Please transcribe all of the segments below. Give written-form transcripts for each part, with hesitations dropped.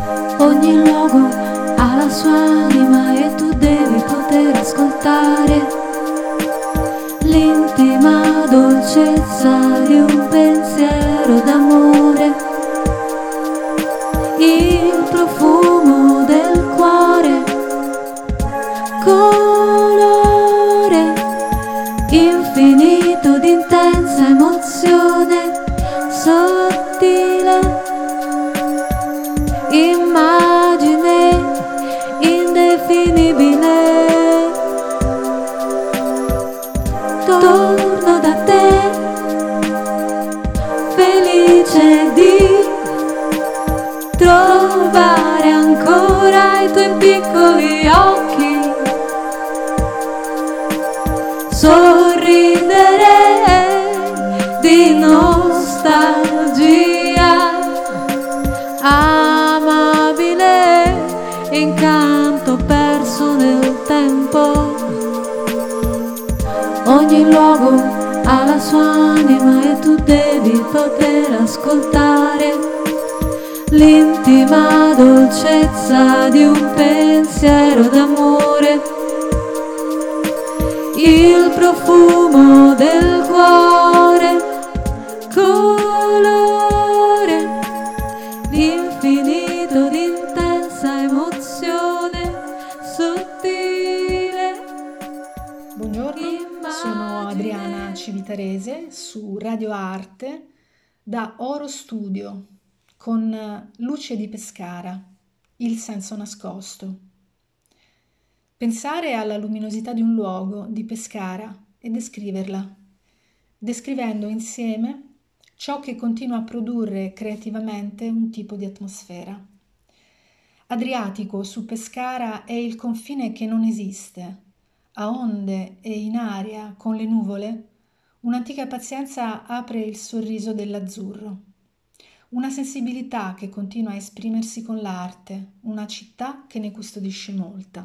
Ogni luogo ha la sua anima e tu devi poter ascoltare l'intima dolcezza di un pensiero d'amore, il profumo del cuore, colore infinito di intensa emozione sottile, immagine indefinibile. Torno da te, felice di trovare ancora i tuoi piccoli occhi, sorridere di nostalgia, amabile incanto perso nel tempo. Ogni luogo ha la sua anima e tu devi poter ascoltare l'intima dolcezza di un pensiero d'amore, il profumo del cuore, colore infinito di intensa emozione sottile. Buongiorno, sono Adriana Civitarese su Radio Arte da Oro Studio con Luce di Pescara, il senso nascosto. Pensare alla luminosità di un luogo di Pescara e descriverla, descrivendo insieme ciò che continua a produrre creativamente un tipo di atmosfera. Adriatico su Pescara è il confine che non esiste. A onde e in aria con le nuvole, un'antica pazienza apre il sorriso dell'azzurro. Una sensibilità che continua a esprimersi con l'arte, una città che ne custodisce molta.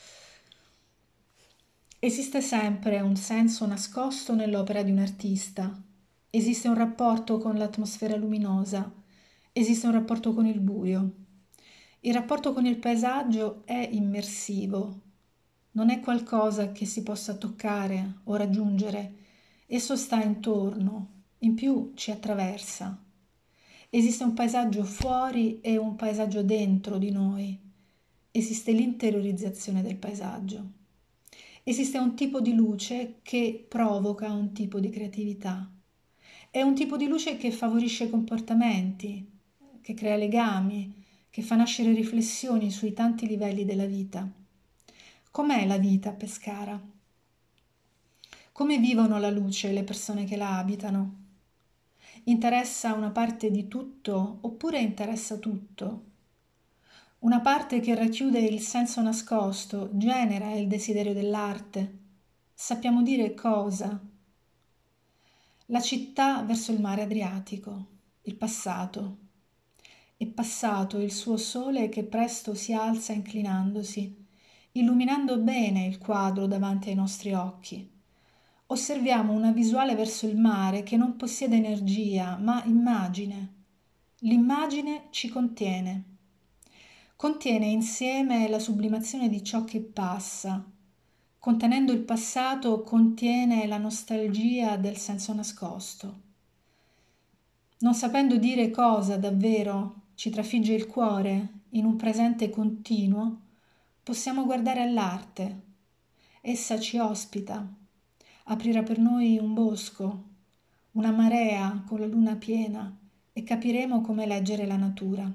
Esiste sempre un senso nascosto nell'opera di un artista, esiste un rapporto con l'atmosfera luminosa, esiste un rapporto con il buio. Il rapporto con il paesaggio è immersivo, non è qualcosa che si possa toccare o raggiungere, esso sta intorno, in più ci attraversa. Esiste un paesaggio fuori e un paesaggio dentro di noi. Esiste l'interiorizzazione del paesaggio. Esiste un tipo di luce che provoca un tipo di creatività. È un tipo di luce che favorisce comportamenti, che crea legami, che fa nascere riflessioni sui tanti livelli della vita. Com'è la vita a Pescara? Come vivono la luce le persone che la abitano? Interessa una parte di tutto oppure interessa tutto? Una parte che racchiude il senso nascosto, genera il desiderio dell'arte. Sappiamo dire cosa? La città verso il mare Adriatico, il passato. È passato il suo sole che presto si alza inclinandosi, illuminando bene il quadro davanti ai nostri occhi. Osserviamo una visuale verso il mare che non possiede energia, ma immagine. L'immagine ci contiene. Contiene insieme la sublimazione di ciò che passa. Contenendo il passato contiene la nostalgia del senso nascosto. Non sapendo dire cosa davvero ci trafigge il cuore in un presente continuo, possiamo guardare all'arte. Essa ci ospita, aprirà per noi un bosco, una marea con la luna piena e capiremo come leggere la natura.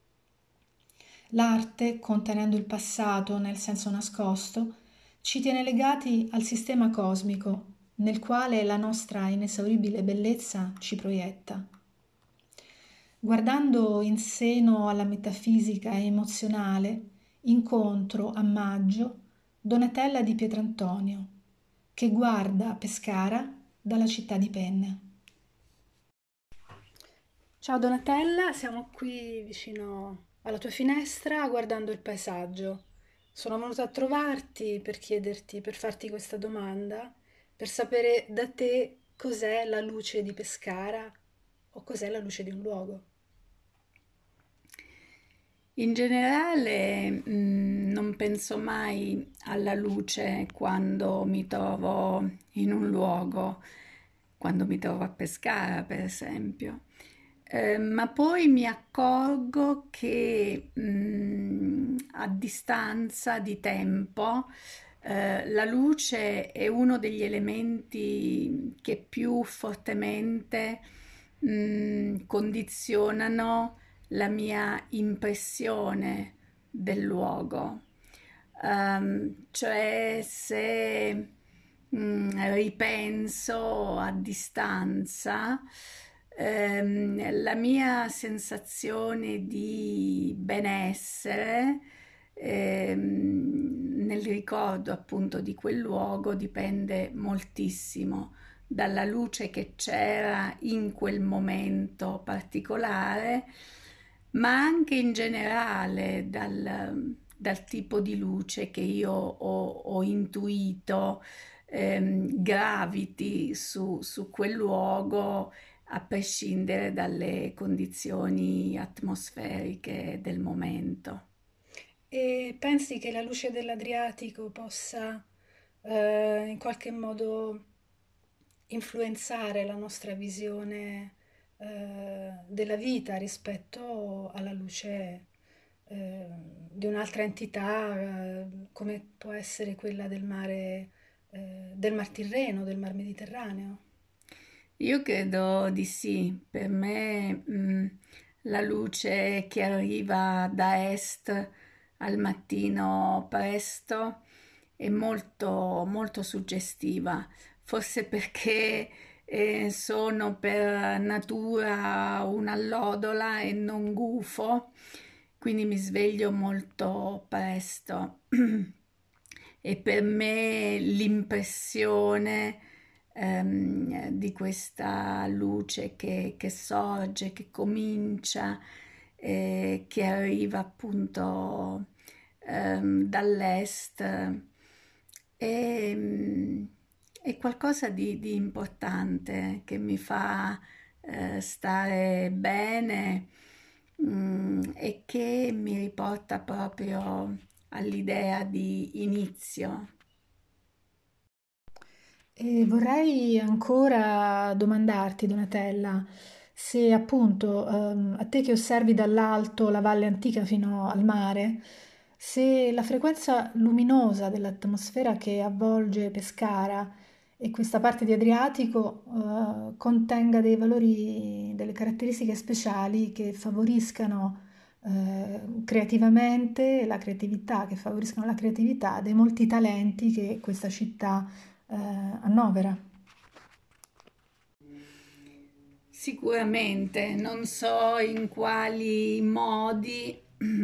L'arte, contenendo il passato nel senso nascosto, ci tiene legati al sistema cosmico, nel quale la nostra inesauribile bellezza ci proietta. Guardando in seno alla metafisica emozionale, incontro a maggio Donatella di Pietrantonio, che guarda Pescara dalla città di Penne. Ciao Donatella, siamo qui vicino alla tua finestra guardando il paesaggio. Sono venuta a trovarti per chiederti, per farti questa domanda, per sapere da te cos'è la luce di Pescara o cos'è la luce di un luogo. In generale, non penso mai alla luce quando mi trovo in un luogo, quando mi trovo a Pescara, per esempio. Ma poi mi accorgo che a distanza di tempo la luce è uno degli elementi che più fortemente condizionano la mia impressione del luogo. Cioè se ripenso a distanza, la mia sensazione di benessere nel ricordo appunto di quel luogo dipende moltissimo dalla luce che c'era in quel momento particolare, ma anche in generale dal tipo di luce che io ho intuito graviti su quel luogo a prescindere dalle condizioni atmosferiche del momento. E pensi che la luce dell'Adriatico possa in qualche modo influenzare la nostra visione della vita rispetto alla luce eh, di un'altra entità come può essere quella del Mar Tirreno, del Mar Mediterraneo? Io credo di sì, per me la luce che arriva da est al mattino presto è molto, molto suggestiva, forse perché sono per natura un'allodola e non gufo, quindi mi sveglio molto presto e per me l'impressione di questa luce che sorge, che comincia, che arriva appunto dall'est, è, è qualcosa di importante che mi fa stare bene e che mi riporta proprio all'idea di inizio. E vorrei ancora domandarti, Donatella, se appunto a te che osservi dall'alto la valle antica fino al mare, se la frequenza luminosa dell'atmosfera che avvolge Pescara e questa parte di Adriatico contenga dei valori, delle caratteristiche speciali che favoriscano creativamente la creatività, che favoriscano la creatività dei molti talenti che questa città annovera. Sicuramente, non so in quali modi,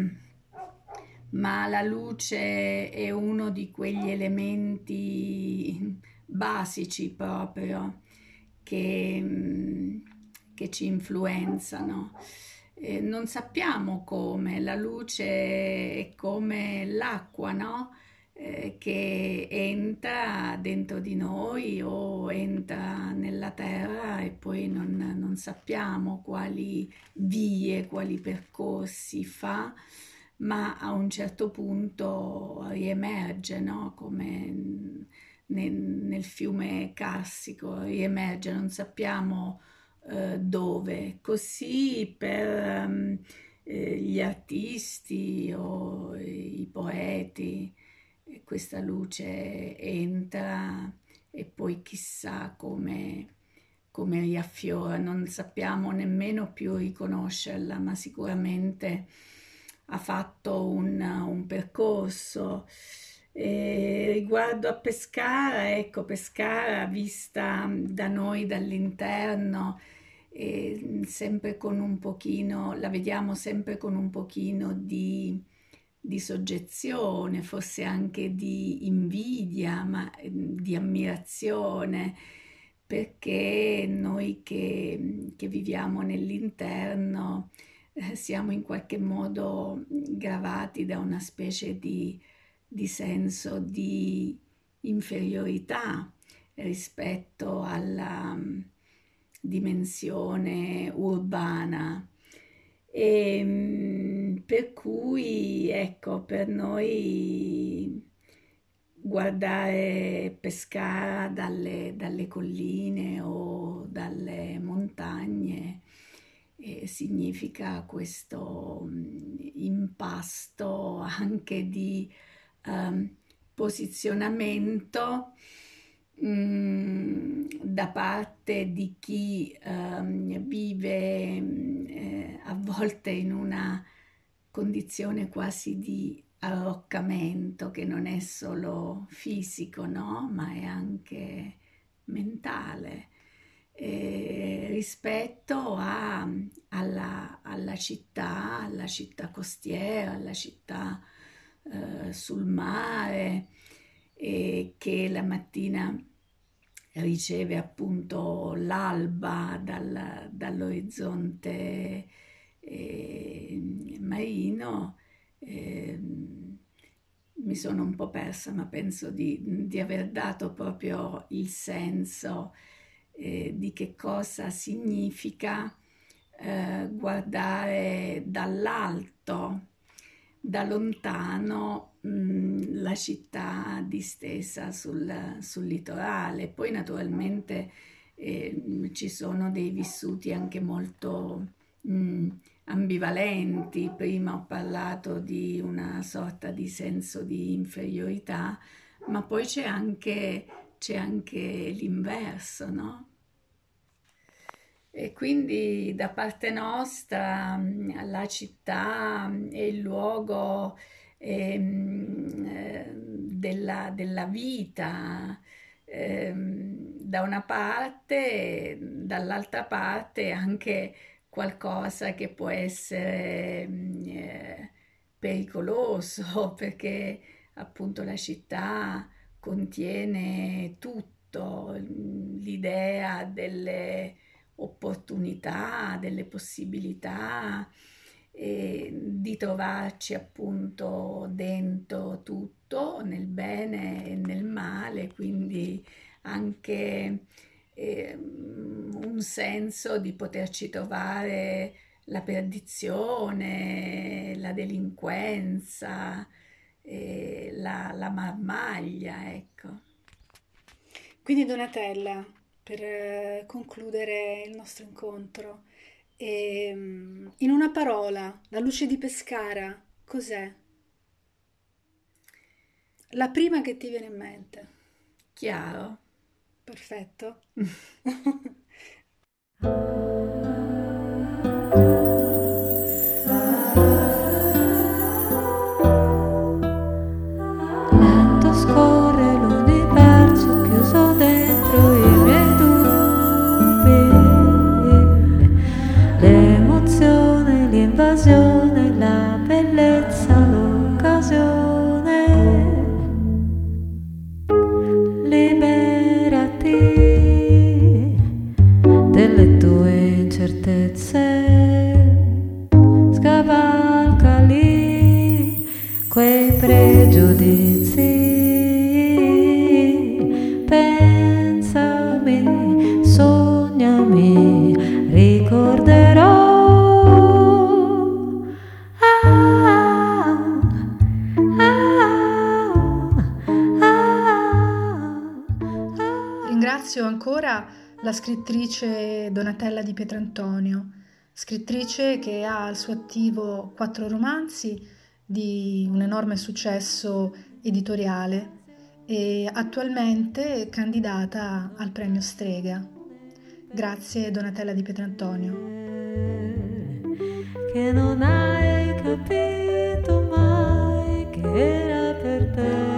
ma la luce è uno di quegli elementi basici proprio che, che ci influenzano. Non sappiamo come, la luce è come l'acqua, no? Che entra dentro di noi o entra nella terra e poi non sappiamo quali vie, quali percorsi fa, ma a un certo punto riemerge, no? Come nel fiume Carsico, riemerge, non sappiamo dove. Così per gli artisti o i poeti questa luce entra e poi chissà come riaffiora, non sappiamo nemmeno più riconoscerla, ma sicuramente ha fatto un percorso. E riguardo a Pescara, ecco, Pescara vista da noi dall'interno, sempre con un pochino, la vediamo sempre con un pochino di soggezione, forse anche di invidia, ma di ammirazione, perché noi che viviamo nell'interno siamo in qualche modo gravati da una specie di senso di inferiorità rispetto alla dimensione urbana. E Per cui, ecco, per noi guardare Pescara dalle colline o dalle montagne significa questo impasto anche di ehm, posizionamento da parte di chi vive a volte in una condizione quasi di arroccamento che non è solo fisico, no? Ma è anche mentale, rispetto alla città costiera, alla città sul mare, che la mattina riceve appunto l'alba dall'orizzonte marino. Mi sono un po' persa, ma penso di aver dato proprio il senso di che cosa significa guardare dall'alto, da lontano, la città distesa sul litorale. Poi naturalmente ci sono dei vissuti anche molto ambivalenti. Prima ho parlato di una sorta di senso di inferiorità, ma poi c'è anche l'inverso, no? E quindi da parte nostra la città è il luogo della vita da una parte, dall'altra parte anche qualcosa che può essere pericoloso perché appunto la città contiene tutto, l'idea delle opportunità, delle possibilità di trovarci appunto dentro tutto, nel bene e nel male, quindi anche un senso di poterci trovare la perdizione, la delinquenza, la marmaglia, ecco. Quindi Donatella, per concludere il nostro incontro, in una parola, la luce di Pescara, cos'è? La prima che ti viene in mente. Chiaro? Perfetto. Lento scorre l'universo chiuso dentro i miei dubbi, l'emozione, l'invasione, la bellezza, l'occasione. Liberati delle tue incertezze, scavalcali quei pregiudizi, pensami, sognami, ricorderò. Ah, Ringrazio ancora la scrittrice Donatella Di Pietrantonio, scrittrice che ha al suo attivo 4 romanzi di un enorme successo editoriale e attualmente è candidata al premio Strega. Grazie Donatella Di Pietrantonio. che non hai capito mai che era per te.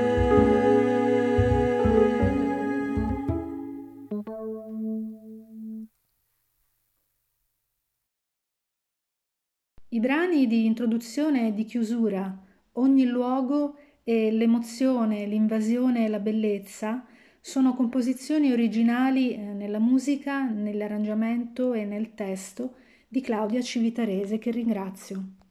I brani di introduzione e di chiusura, ogni luogo e l'emozione, l'invasione e la bellezza sono composizioni originali nella musica, nell'arrangiamento e nel testo di Claudia Civitarese, che ringrazio.